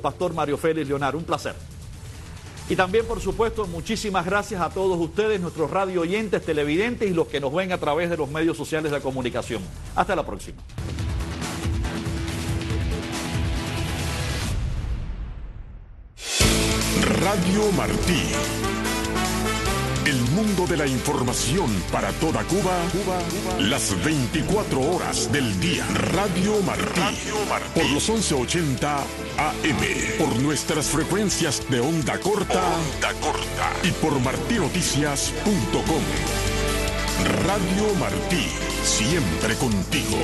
Pastor Mario Félix Leonard. Un placer. Y también, por supuesto, muchísimas gracias a todos ustedes, nuestros radio oyentes, televidentes y los que nos ven a través de los medios sociales de comunicación. Hasta la próxima. Radio Martí. El mundo de la información para toda Cuba, las 24 horas del día. Radio Martí. Por los 1180 AM. Por nuestras frecuencias de onda corta. Y por martinoticias.com. Radio Martí. Siempre contigo.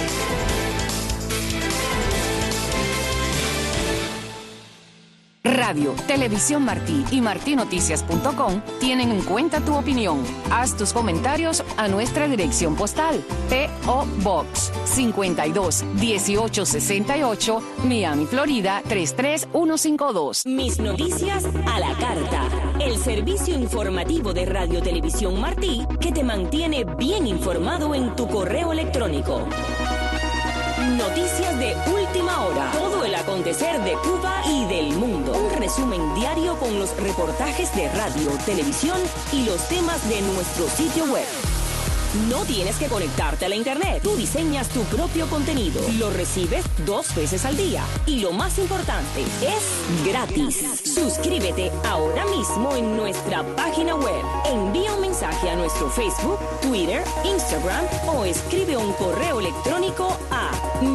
Radio, Televisión Martí y martinoticias.com tienen en cuenta tu opinión. Haz tus comentarios a nuestra dirección postal: P.O. Box 52 1868, Miami, Florida 33152. Mis noticias a la carta. El servicio informativo de Radio Televisión Martí que te mantiene bien informado en tu correo electrónico. Noticias de última hora. Todo el acontecer de Cuba y del mundo. Un resumen diario con los reportajes de radio, televisión y los temas de nuestro sitio web. No tienes que conectarte a la internet. Tú diseñas tu propio contenido. Lo recibes 2 veces al día. Y lo más importante, es gratis. Suscríbete ahora mismo en nuestra página web. Envía un mensaje a nuestro Facebook, Twitter, Instagram o escribe un correo electrónico a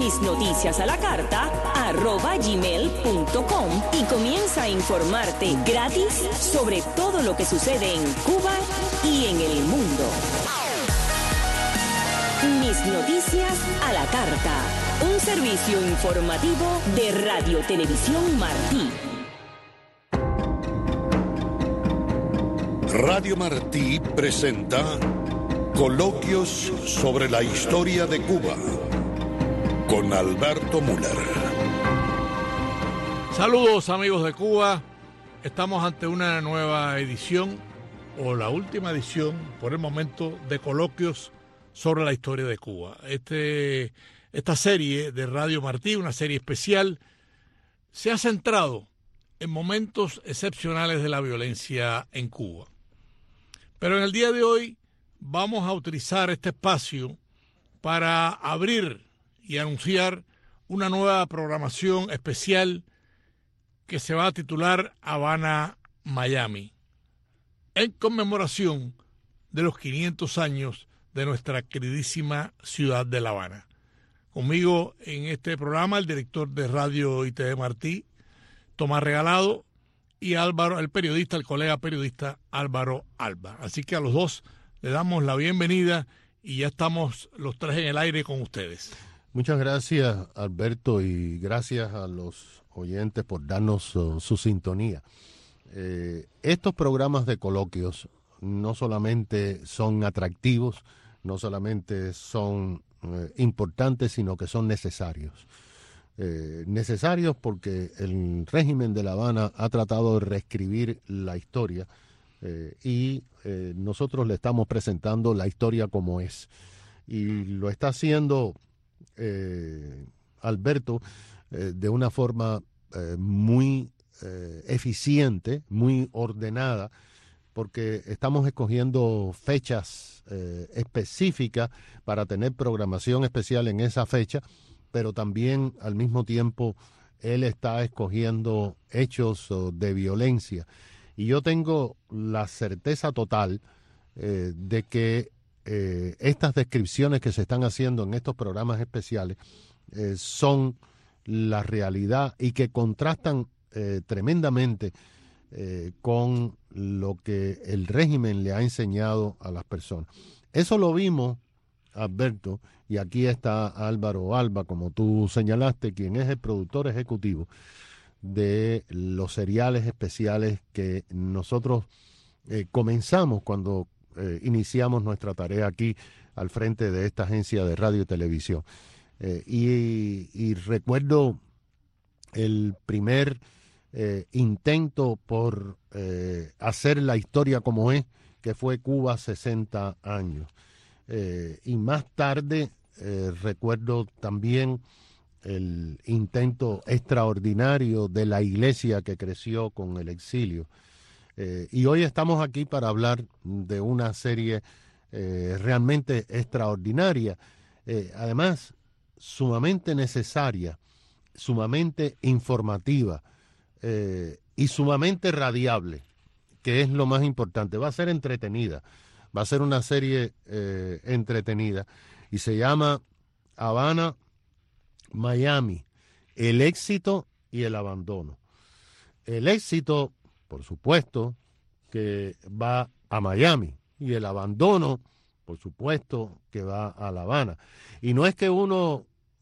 misnoticiasalacarta@gmail.com y comienza a informarte gratis sobre todo lo que sucede en Cuba y en el mundo. Mis noticias a la carta. Un servicio informativo de Radio Televisión Martí. Radio Martí presenta Coloquios sobre la historia de Cuba con Alberto Müller. Saludos, amigos de Cuba. Estamos ante una nueva edición, o la última edición, por el momento, de Coloquios sobre la historia de Cuba. Esta serie de Radio Martí, una serie especial, se ha centrado en momentos excepcionales de la violencia en Cuba. Pero en el día de hoy vamos a utilizar este espacio para abrir y anunciar una nueva programación especial que se va a titular Habana, Miami, en conmemoración de los 500 años de nuestra queridísima ciudad de La Habana. Conmigo en este programa el director de Radio y TV Martí, Tomás Regalado, y Álvaro, el colega periodista Álvaro Alba. Así que a los dos le damos la bienvenida y ya estamos los tres en el aire con ustedes. Muchas gracias, Alberto, y gracias a los oyentes por darnos su sintonía. Estos programas de coloquios no solamente son atractivos, no solamente son importantes, sino que son necesarios. Necesarios porque el régimen de La Habana ha tratado de reescribir la historia y nosotros le estamos presentando la historia como es. Y lo está haciendo Alberto de una forma muy eficiente, muy ordenada, porque estamos escogiendo fechas específicas para tener programación especial en esa fecha, pero también al mismo tiempo él está escogiendo hechos de violencia. Y yo tengo la certeza total de que estas descripciones que se están haciendo en estos programas especiales son la realidad y que contrastan tremendamente con lo que el régimen le ha enseñado a las personas. Eso lo vimos, Alberto, y aquí está Álvaro Alba, como tú señalaste, quien es el productor ejecutivo de los seriales especiales que nosotros comenzamos cuando iniciamos nuestra tarea aquí al frente de esta agencia de radio y televisión. Y recuerdo el primer intento por hacer la historia como es, que fue Cuba 60 años. Y más tarde recuerdo también el intento extraordinario de la iglesia que creció con el exilio. Y hoy estamos aquí para hablar de una serie realmente extraordinaria, además sumamente necesaria, sumamente informativa y sumamente radiable, que es lo más importante. Va a ser entretenida, va a ser una serie entretenida y se llama Habana, Miami, el éxito y el abandono. El éxito, por supuesto, que va a Miami, y el abandono, por supuesto, que va a La Habana. Y no es que uno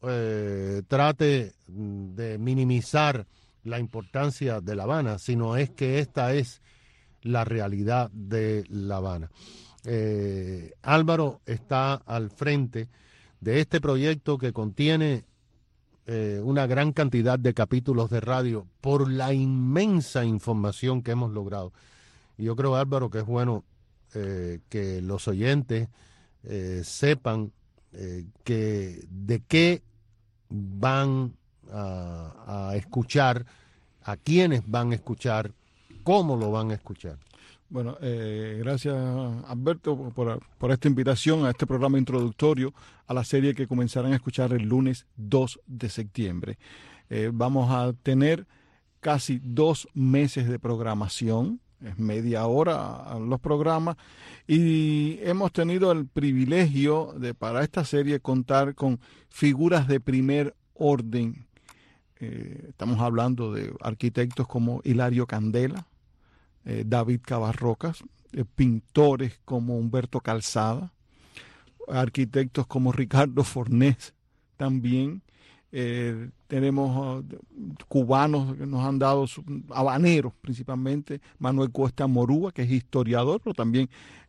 trate de minimizar la importancia de La Habana, sino es que esta es la realidad de La Habana. Álvaro está al frente de este proyecto que contiene una gran cantidad de capítulos de radio por la inmensa información que hemos logrado. Y yo creo, Álvaro, que es bueno que los oyentes sepan que de qué van a escuchar, a quiénes van a escuchar, cómo lo van a escuchar. Bueno, gracias Alberto por esta invitación a este programa introductorio a la serie que comenzarán a escuchar el lunes 2 de septiembre. Vamos a tener casi 2 meses de programación, es media hora a los programas, y hemos tenido el privilegio de para esta serie contar con figuras de primer orden. Estamos hablando de arquitectos como Hilario Candela, David Cabarrocas, pintores como Humberto Calzada, arquitectos como Ricardo Fornés también. Tenemos cubanos que nos han dado, habaneros principalmente, Manuel Cuesta Morúa, que es historiador, pero también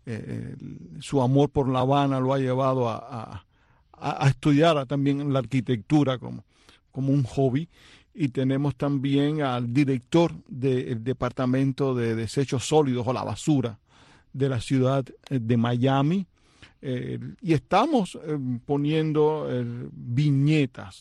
su amor por La Habana lo ha llevado a estudiar también la arquitectura como un hobby. Y tenemos también al director del Departamento de Desechos Sólidos o la Basura de la ciudad de Miami. Y estamos poniendo viñetas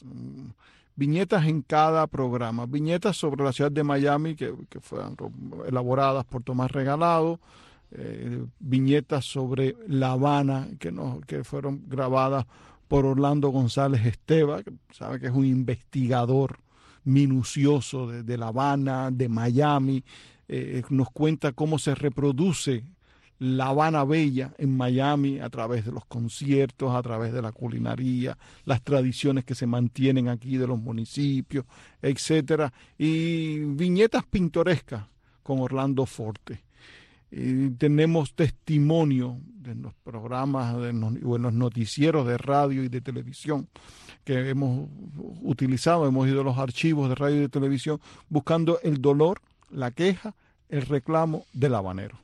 en cada programa, viñetas sobre la ciudad de Miami que fueron elaboradas por Tomás Regalado, viñetas sobre La Habana que fueron grabadas por Orlando González Esteva, que sabe que es un investigador minucioso de La Habana, de Miami. Nos cuenta cómo se reproduce La Habana Bella en Miami a través de los conciertos, a través de la culinaria, las tradiciones que se mantienen aquí de los municipios, etcétera, y viñetas pintorescas con Orlando Forte. Y tenemos testimonio de los programas o en los noticieros de radio y de televisión que hemos utilizado, hemos ido a los archivos de radio y de televisión buscando el dolor, la queja, el reclamo del habanero.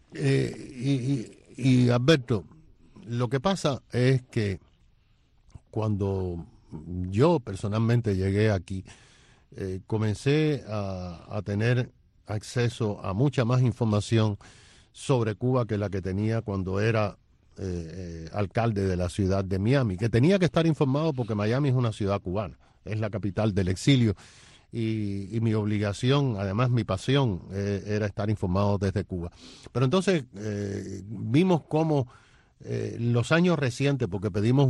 Y Alberto, lo que pasa es que cuando yo personalmente llegué aquí, comencé a tener acceso a mucha más información sobre Cuba que la que tenía cuando era alcalde de la ciudad de Miami, que tenía que estar informado porque Miami es una ciudad cubana, es la capital del exilio, y mi obligación, además mi pasión, era estar informado desde Cuba. Pero entonces vimos cómo los años recientes, porque pedimos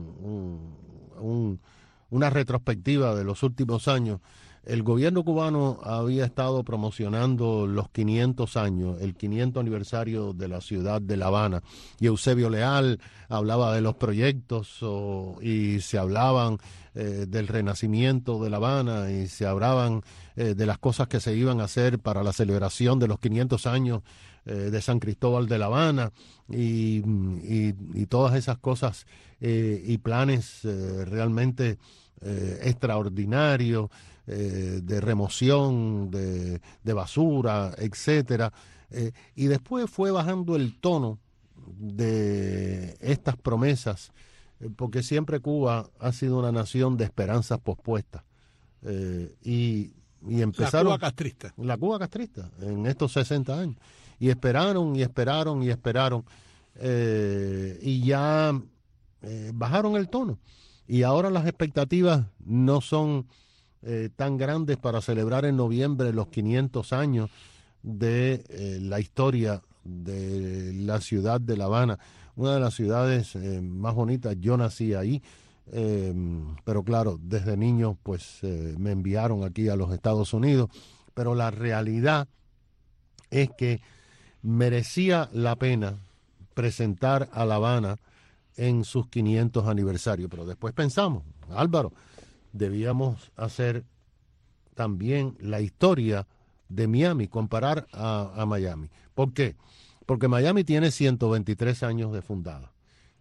una retrospectiva de los últimos años, el gobierno cubano había estado promocionando los 500 años, el 500 aniversario de la ciudad de La Habana, y Eusebio Leal hablaba de los proyectos y se hablaban del renacimiento de La Habana y se hablaban de las cosas que se iban a hacer para la celebración de los 500 años de San Cristóbal de La Habana y todas esas cosas y planes realmente extraordinarios de remoción de basura, etcétera, y después fue bajando el tono de estas promesas, porque siempre Cuba ha sido una nación de esperanzas pospuestas, y empezaron la Cuba castrista en estos 60 años, y esperaron y ya bajaron el tono. Y ahora las expectativas no son tan grandes para celebrar en noviembre los 500 años de la historia de la ciudad de La Habana, una de las ciudades más bonitas. Yo nací ahí, pero claro, desde niño pues me enviaron aquí a los Estados Unidos, pero la realidad es que merecía la pena presentar a La Habana en sus 500 aniversarios. Pero después pensamos, Álvaro, debíamos hacer también la historia de Miami, comparar a Miami. ¿Por qué? Porque Miami tiene 123 años de fundada.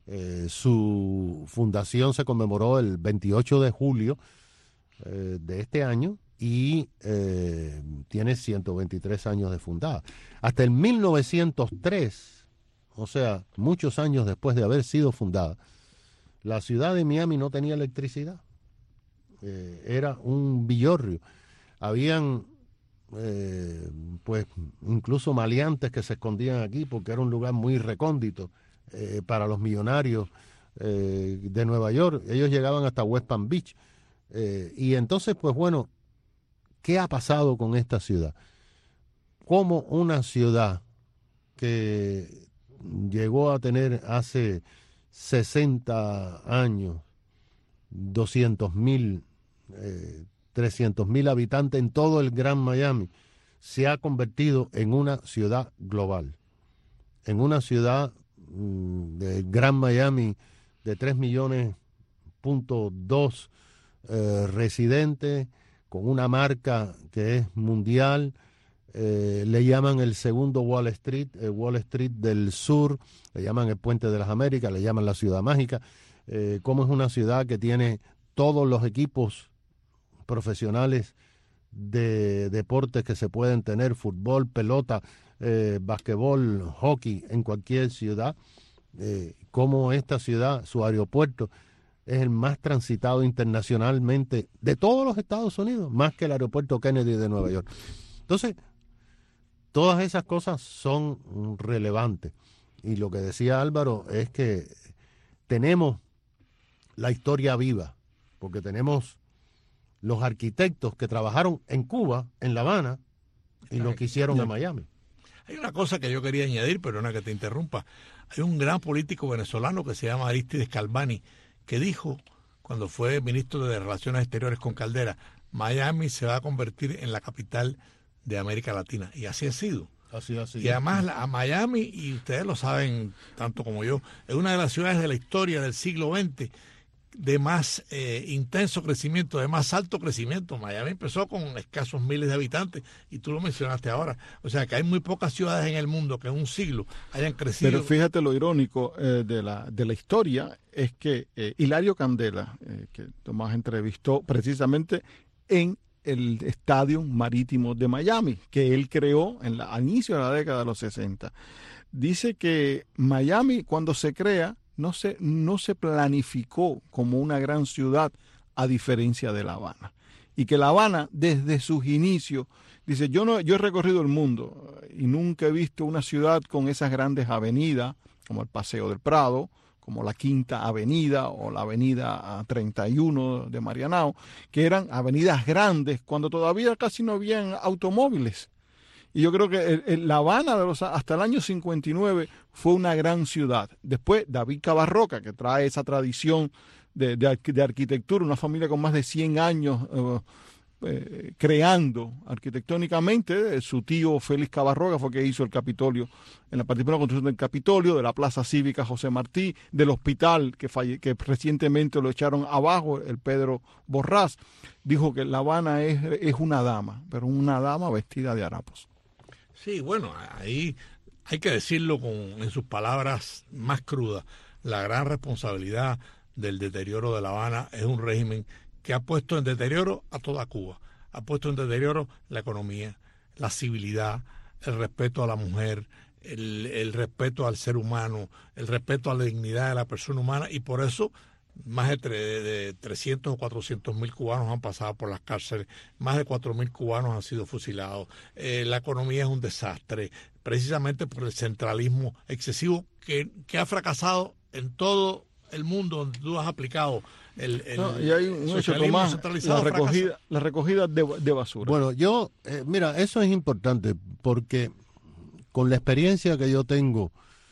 Su fundación se conmemoró el 28 de julio de este año y tiene 123 años de fundada. Hasta el 1903, o sea, muchos años después de haber sido fundada, la ciudad de Miami no tenía electricidad. Era un villorrio. Habían pues incluso maleantes que se escondían aquí porque era un lugar muy recóndito para los millonarios de Nueva York. Ellos llegaban hasta West Palm Beach. Y entonces, pues bueno, ¿qué ha pasado con esta ciudad? Como una ciudad que llegó a tener hace 60 años 200,000, 300,000 habitantes en todo el Gran Miami, se ha convertido en una ciudad global, en una ciudad del Gran Miami de 3,2 millones residentes, con una marca que es mundial. Le llaman el segundo Wall Street del sur, le llaman el Puente de las Américas, le llaman la Ciudad Mágica. Como es una ciudad que tiene todos los equipos profesionales de deportes que se pueden tener: fútbol, pelota, basquetbol, hockey, en cualquier ciudad. Como esta ciudad, su aeropuerto es el más transitado internacionalmente de todos los Estados Unidos, más que el aeropuerto Kennedy de Nueva York. Entonces, todas esas cosas son relevantes. Y lo que decía Álvaro es que tenemos la historia viva, porque tenemos los arquitectos que trabajaron en Cuba, en La Habana, y lo que hicieron en Miami. Hay una cosa que yo quería añadir, perdona que te interrumpa. Hay un gran político venezolano que se llama Aristides Calvani, que dijo, cuando fue ministro de Relaciones Exteriores con Caldera, Miami se va a convertir en la capital de América Latina. Y así ha sido. Así. Y además a Miami, y ustedes lo saben tanto como yo, es una de las ciudades de la historia del siglo XX de más intenso crecimiento, de más alto crecimiento. Miami empezó con escasos miles de habitantes, y tú lo mencionaste ahora. O sea que hay muy pocas ciudades en el mundo que en un siglo hayan crecido. Pero fíjate lo irónico de la historia, es que Hilario Candela, que Tomás entrevistó precisamente en el Estadio Marítimo de Miami, que él creó al inicio de la década de los 60. Dice que Miami, cuando se crea, no se planificó como una gran ciudad, a diferencia de La Habana. Y que La Habana, desde sus inicios, dice, yo he recorrido el mundo y nunca he visto una ciudad con esas grandes avenidas, como el Paseo del Prado, como la Quinta Avenida o la Avenida 31 de Marianao, que eran avenidas grandes cuando todavía casi no habían automóviles. Y yo creo que La Habana hasta el año 59 fue una gran ciudad. Después David Cabarroca, que trae esa tradición de arquitectura, una familia con más de 100 años creando arquitectónicamente. Su tío Félix Cabarroca fue que hizo el Capitolio, participó en la construcción del Capitolio, de la Plaza Cívica José Martí, del hospital que recientemente lo echaron abajo, el Pedro Borrás. Dijo que La Habana es una dama, pero una dama vestida de harapos. Sí, bueno, ahí hay que decirlo en sus palabras más crudas. La gran responsabilidad del deterioro de La Habana es un régimen que ha puesto en deterioro a toda Cuba. Ha puesto en deterioro la economía, la civilidad, el respeto a la mujer, el respeto al ser humano, el respeto a la dignidad de la persona humana, y por eso más de 300 o 400 mil cubanos han pasado por las cárceles, más de 4.000 cubanos han sido fusilados. La economía es un desastre, precisamente por el centralismo excesivo que ha fracasado en todo el mundo donde tú has aplicado el y hay un hecho, Tomás, la recogida de basura. Bueno, yo, mira, eso es importante porque con la experiencia que yo tengo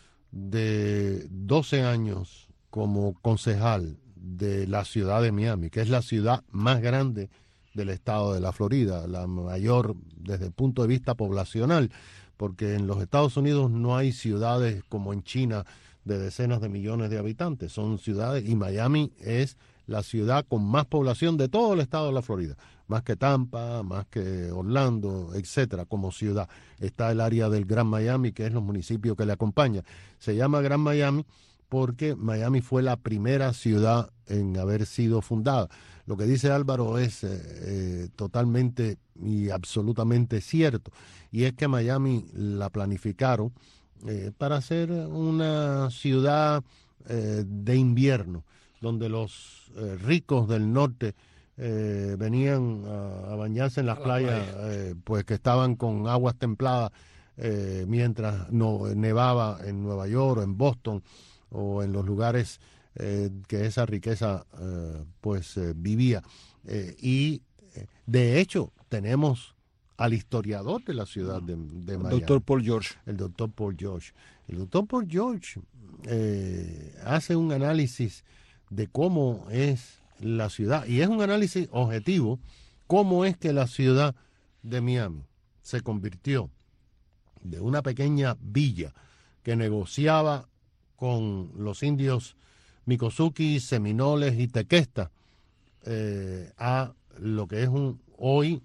de 12 años como concejal de la ciudad de Miami, que es la ciudad más grande del estado de la Florida, la mayor desde el punto de vista poblacional, porque en los Estados Unidos no hay ciudades como en China de decenas de millones de habitantes, son ciudades, y Miami es la ciudad con más población de todo el estado de la Florida, más que Tampa, más que Orlando, etcétera, como ciudad. Está el área del Gran Miami, que es los municipios que le acompañan. Se llama Gran Miami porque Miami fue la primera ciudad en haber sido fundada. Lo que dice Álvaro es totalmente y absolutamente cierto, y es que Miami la planificaron para ser una ciudad de invierno, donde los ricos del norte venían a bañarse en las playas, pues que estaban con aguas templadas, mientras no nevaba en Nueva York o en Boston o en los lugares que esa riqueza vivía. Y de hecho tenemos al historiador de la ciudad de Miami, el doctor Paul George. El doctor Paul George. El doctor Paul George hace un análisis de cómo es la ciudad, y es un análisis objetivo, cómo es que la ciudad de Miami se convirtió de una pequeña villa que negociaba con los indios Miccosukee, Seminoles y Tequesta, a lo que es hoy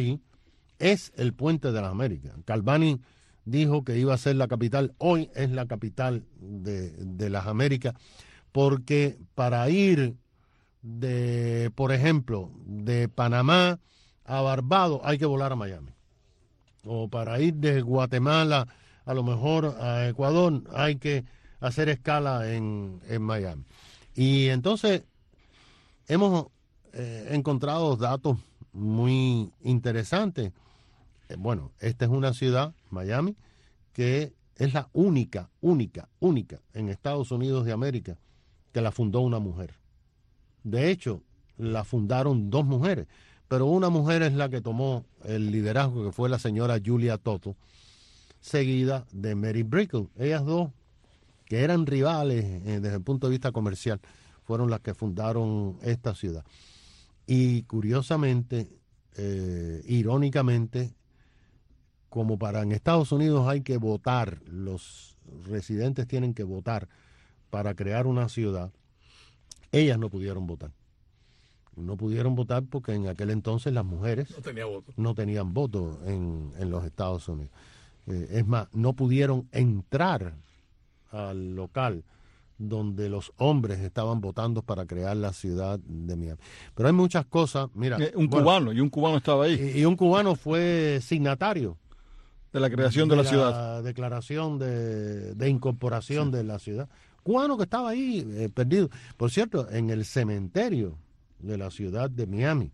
es el Puente de las Américas. Calvani dijo que iba a ser la capital, hoy es la capital de las Américas, porque para ir por ejemplo, de Panamá a Barbados hay que volar a Miami. O para ir de Guatemala a lo mejor a Ecuador hay que hacer escala en Miami. Y entonces hemos encontrado datos muy interesantes. Bueno, esta es una ciudad, Miami, que es la única en Estados Unidos de América que la fundó una mujer. De hecho, la fundaron dos mujeres, pero una mujer es la que tomó el liderazgo, que fue la señora Julia Toto, seguida de Mary Brickell. Ellas dos, que eran rivales desde el punto de vista comercial, fueron las que fundaron esta ciudad. Y curiosamente, irónicamente, como en Estados Unidos hay que votar, los residentes tienen que votar para crear una ciudad, ellas no pudieron votar. No pudieron votar porque en aquel entonces las mujeres no tenían voto en los Estados Unidos. Es más, no pudieron entrar al local donde los hombres estaban votando para crear la ciudad de Miami. Pero hay muchas cosas, mira. Un cubano estaba ahí. Y un cubano fue signatario de la creación de la ciudad. La declaración de incorporación de la ciudad. Cubano que estaba ahí perdido. Por cierto, en el cementerio de la ciudad de Miami,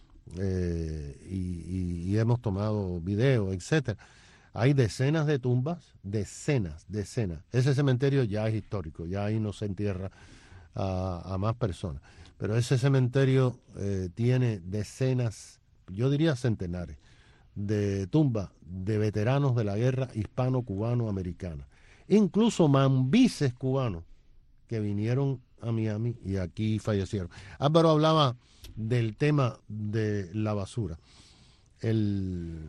y hemos tomado videos, etcétera. Hay decenas de tumbas, decenas. Ese cementerio ya es histórico, ya ahí no se entierra a más personas. Pero ese cementerio tiene decenas, yo diría centenares, de tumbas de veteranos de la guerra hispano-cubano-americana. Incluso mambises cubanos que vinieron a Miami y aquí fallecieron. Álvaro hablaba del tema de la basura. El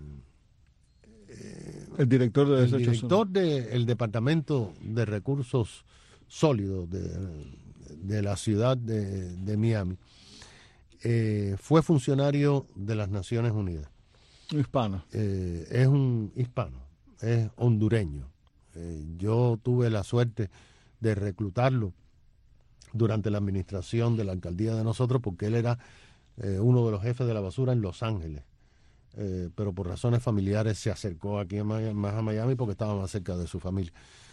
director del Departamento de Recursos Sólidos de la ciudad de Miami fue funcionario de las Naciones Unidas. Hispano. Es un hispano, es hondureño. Yo tuve la suerte de reclutarlo durante la administración de la alcaldía de nosotros, porque él era uno de los jefes de la basura en Los Ángeles. Pero por razones familiares se acercó aquí más a Miami porque estaba más cerca de su familia.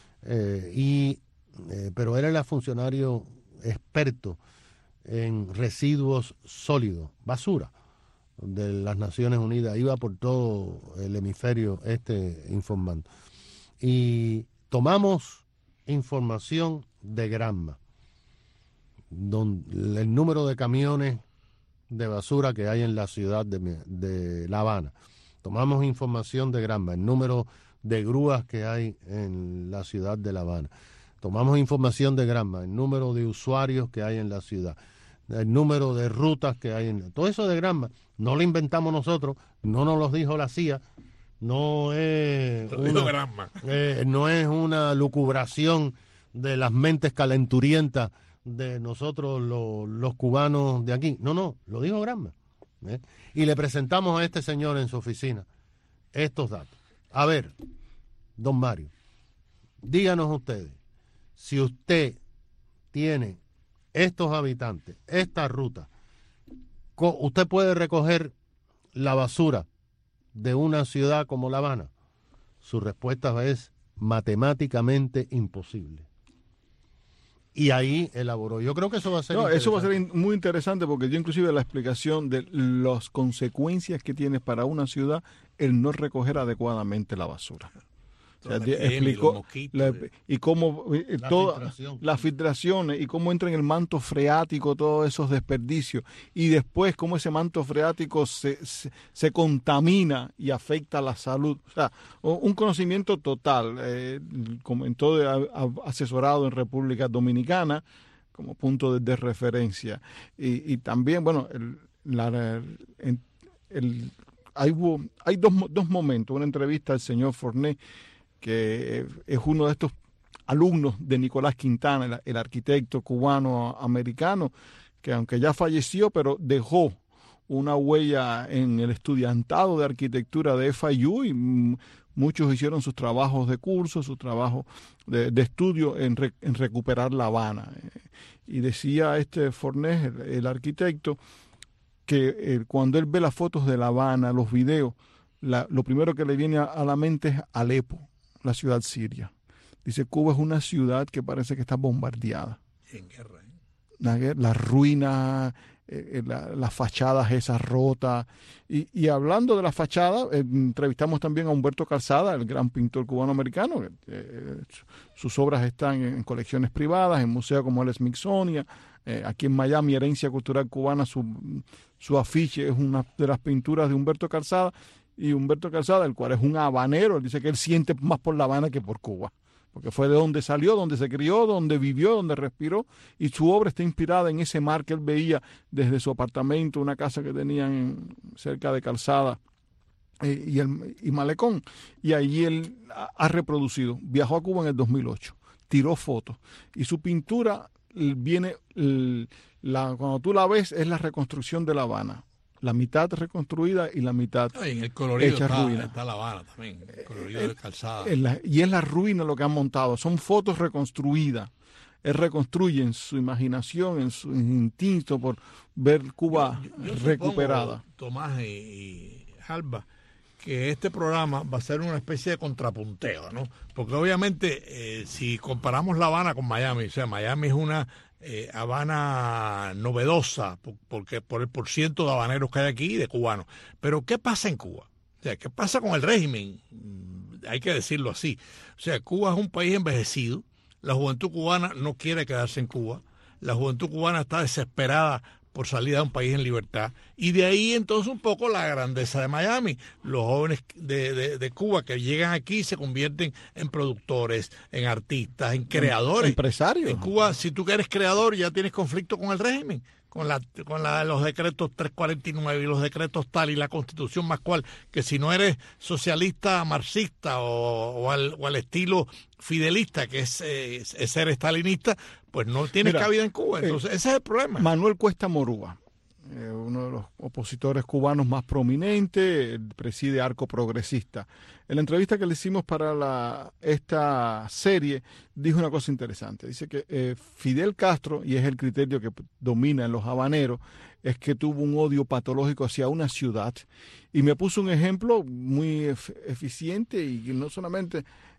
Pero él era funcionario experto en residuos sólidos, basura, de las Naciones Unidas. Iba por todo el hemisferio informando. Y tomamos información de Granma. el número de camiones de basura que hay en la ciudad de La Habana. Tomamos información de Granma, el número de grúas que hay en la ciudad de La Habana. Tomamos información de Granma, el número de usuarios que hay en la ciudad, el número de rutas que hay todo eso de Granma. No lo inventamos nosotros, no nos lo dijo la CIA, no es una lucubración de las mentes calenturientas de nosotros los cubanos de aquí. No, lo dijo Granma. Y le presentamos a este señor en su oficina estos datos. A ver, don Mario, díganos ustedes, si usted tiene estos habitantes, esta ruta, ¿usted puede recoger la basura de una ciudad como La Habana? Su respuesta es matemáticamente imposible. Y ahí elaboró. Yo creo que eso va a ser eso va a ser muy interesante, porque yo inclusive la explicación de las consecuencias que tiene para una ciudad el no recoger adecuadamente la basura. O sea, explicó y cómo todas las filtraciones y cómo entra en el manto freático todos esos desperdicios, y después cómo ese manto freático se contamina y afecta a la salud. O sea, un conocimiento total. Comentó asesorado en República Dominicana como punto de referencia. Y también, bueno, hay dos momentos. Una entrevista al señor Forné, que es uno de estos alumnos de Nicolás Quintana, el arquitecto cubano-americano, que aunque ya falleció, pero dejó una huella en el estudiantado de arquitectura de FIU, y muchos hicieron sus trabajos de curso, sus trabajos de estudio en recuperar La Habana. Y decía Fornés, el arquitecto, que cuando él ve las fotos de La Habana, los videos, lo primero que le viene a la mente es Alepo, la ciudad siria. Dice, Cuba es una ciudad que parece que está bombardeada. En guerra. La ruina, las fachadas esas rotas. Y hablando de las fachadas, entrevistamos también a Humberto Calzada, el gran pintor cubano-americano. Sus obras están en colecciones privadas, en museos como el Smithsonian. Aquí en Miami, Herencia Cultural Cubana, su afiche es una de las pinturas de Humberto Calzada. Y Humberto Calzada, el cual es un habanero, él dice que él siente más por La Habana que por Cuba, porque fue de donde salió, donde se crió, donde vivió, donde respiró, y su obra está inspirada en ese mar que él veía desde su apartamento, una casa que tenían cerca de Calzada y Malecón, y allí él ha reproducido. Viajó a Cuba en el 2008, tiró fotos, y su pintura viene, cuando tú la ves, es la reconstrucción de La Habana. La mitad reconstruida y la mitad en el colorido hecha ruina. Está La Habana también, el colorido de Calzada. Y es la ruina lo que han montado. Son fotos reconstruidas. Él reconstruye en su imaginación, en su instinto por ver Cuba recuperada. Supongo, Tomás y Alba, que este programa va a ser una especie de contrapunteo, ¿no? Porque obviamente si comparamos La Habana con Miami, o sea, Miami es una Habana novedosa, porque por el porciento de habaneros que hay aquí y de cubanos. Pero ¿qué pasa en Cuba? O sea, ¿qué pasa con el régimen? Hay que decirlo así. O sea, Cuba es un país envejecido. La juventud cubana no quiere quedarse en Cuba. La juventud cubana está desesperada por salir a un país en libertad. Y de ahí entonces un poco la grandeza de Miami. Los jóvenes de Cuba que llegan aquí se convierten en productores, en artistas, en creadores. Empresarios. En Cuba, si tú eres creador, ya tienes conflicto con el régimen, con los decretos 349 y los decretos tal y la constitución más cual, que si no eres socialista, marxista o al estilo fidelista, que es ser estalinista, pues no tienes cabida en Cuba. Entonces ese es el problema. Manuel Cuesta Morúa, uno de los opositores cubanos más prominentes, preside Arco Progresista. En la entrevista que le hicimos para esta serie, dijo una cosa interesante. Dice que Fidel Castro, y es el criterio que domina en los habaneros, es que tuvo un odio patológico hacia una ciudad. Y me puso un ejemplo muy eficiente y no solamente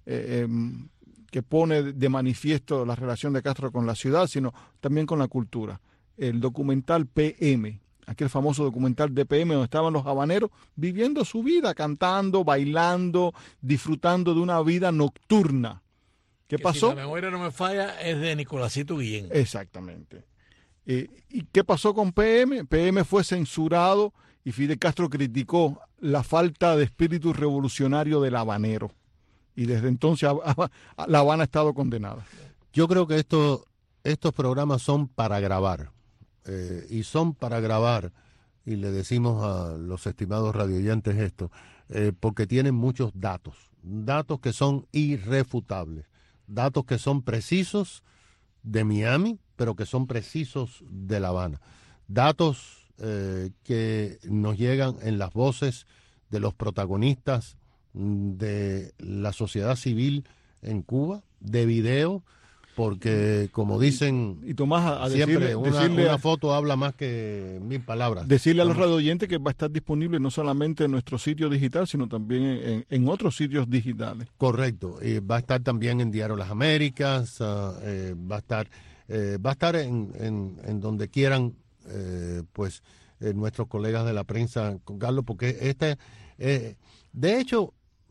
que pone de manifiesto la relación de Castro con la ciudad, sino también con la cultura. El documental PM, aquel famoso documental de PM donde estaban los habaneros viviendo su vida, cantando, bailando, disfrutando de una vida nocturna. ¿Qué pasó? Si la memoria no me falla, es de Nicolásito Guillén. Exactamente. ¿Y qué pasó con PM? PM fue censurado y Fidel Castro criticó la falta de espíritu revolucionario del habanero. Y desde entonces La Habana ha estado condenada. Yo creo que estos programas son para grabar. Y son para grabar, y le decimos a los estimados radioyentes esto, porque tienen muchos datos que son irrefutables, datos que son precisos de Miami, pero que son precisos de La Habana, datos que nos llegan en las voces de los protagonistas de la sociedad civil en Cuba, de video, porque como dicen, y Tomás, siempre una foto habla más que 1000 palabras. Decirle a los radioyentes que va a estar disponible no solamente en nuestro sitio digital, sino también en otros sitios digitales. Correcto, va a estar también en Diario Las Américas, va a estar en donde quieran, nuestros colegas de la prensa con Carlos, porque de hecho,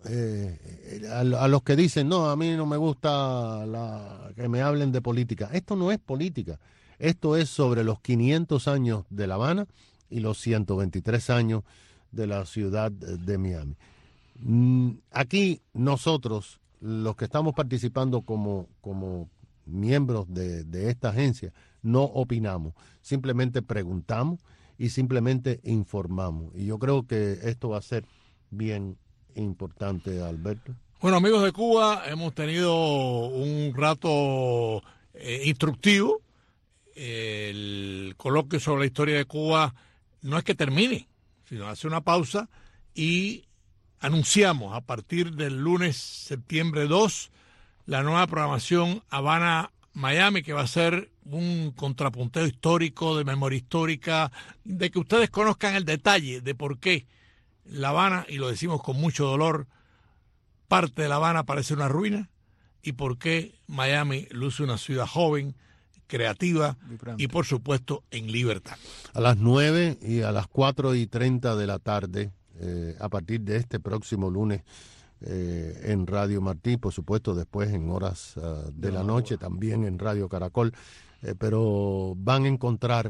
a los que dicen, no, a mí no me gusta que me hablen de política. Esto no es política. Esto es sobre los 500 años de La Habana y los 123 años de la ciudad de Miami. Aquí nosotros, los que estamos participando como miembros de esta agencia, no opinamos. Simplemente preguntamos y simplemente informamos. Y yo creo que esto va a ser bien importante, Alberto. Bueno, amigos de Cuba, hemos tenido un rato instructivo. El coloquio sobre la historia de Cuba no es que termine, sino hace una pausa y anunciamos a partir del lunes, septiembre 2, la nueva programación Habana-Miami, que va a ser un contrapunteo histórico, de memoria histórica, de que ustedes conozcan el detalle de por qué La Habana, y lo decimos con mucho dolor, parte de La Habana parece una ruina, y por qué Miami luce una ciudad joven, creativa, vibrante, y por supuesto en libertad. A las 9 y a las 4:30 de la tarde, a partir de este próximo lunes, en Radio Martí, por supuesto después en horas de la noche, también en Radio Caracol, pero van a encontrar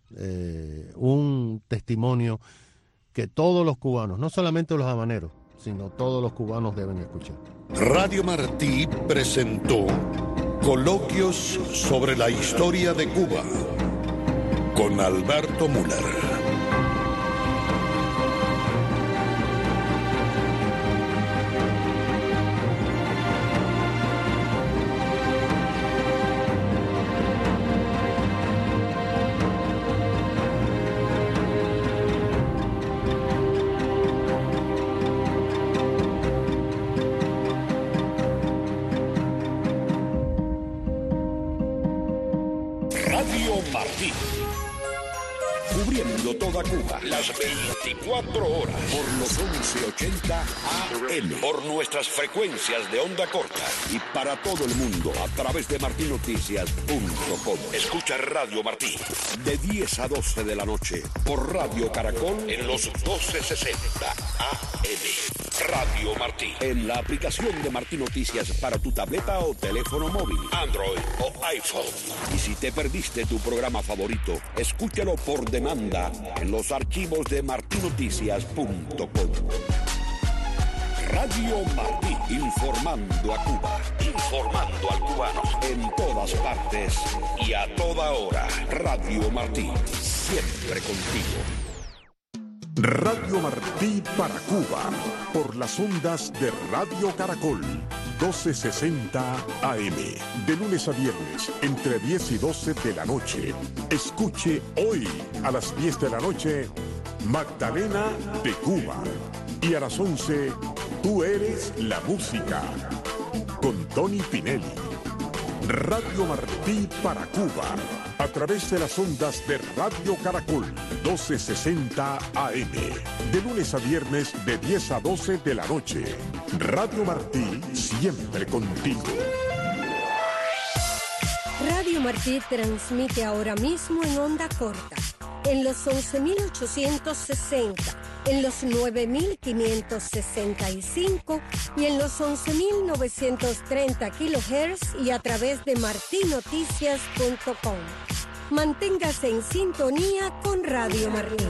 un testimonio que todos los cubanos, no solamente los habaneros, sino todos los cubanos deben escuchar. Radio Martí presentó Coloquios sobre la historia de Cuba con Alberto Müller. Cubriendo toda Cuba, las 24 horas, por los 1180 AM, por nuestras frecuencias de onda corta y para todo el mundo a través de martinoticias.com. Escucha Radio Martí de 10 a 12 de la noche por Radio Caracol en los 1260 AM. Radio Martí, en la aplicación de Martí Noticias para tu tableta o teléfono móvil, Android o iPhone. Y si te perdiste tu programa favorito, escúchalo por demanda en los archivos de martinoticias.com. Radio Martí, informando a Cuba, informando al cubano en todas partes y a toda hora. Radio Martí, siempre contigo. Radio Martí para Cuba, por las ondas de Radio Caracol, 1260 AM, de lunes a viernes, entre 10 y 12 de la noche. Escuche hoy a las 10 de la noche, Magdalena de Cuba. Y a las 11, Tú eres la música, con Tony Pinelli. Radio Martí para Cuba, a través de las ondas de Radio Caracol, 1260 AM, de lunes a viernes de 10 a 12 de la noche. Radio Martí, siempre contigo. Radio Martí transmite ahora mismo en onda corta, en los 11.860, en los 9.565 y en los 11.930 kHz y a través de martinoticias.com. Manténgase en sintonía con Radio Martí.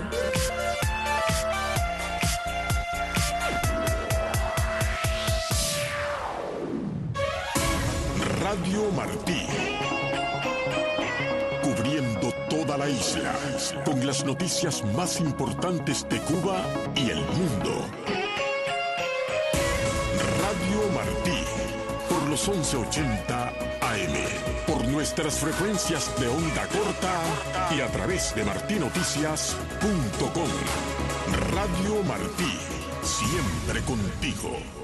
Radio Martí. Cubriendo toda la isla con las noticias más importantes de Cuba y el mundo. Radio Martí, por los 1180 AM, por nuestras frecuencias de onda corta y a través de martinoticias.com. Radio Martí, siempre contigo.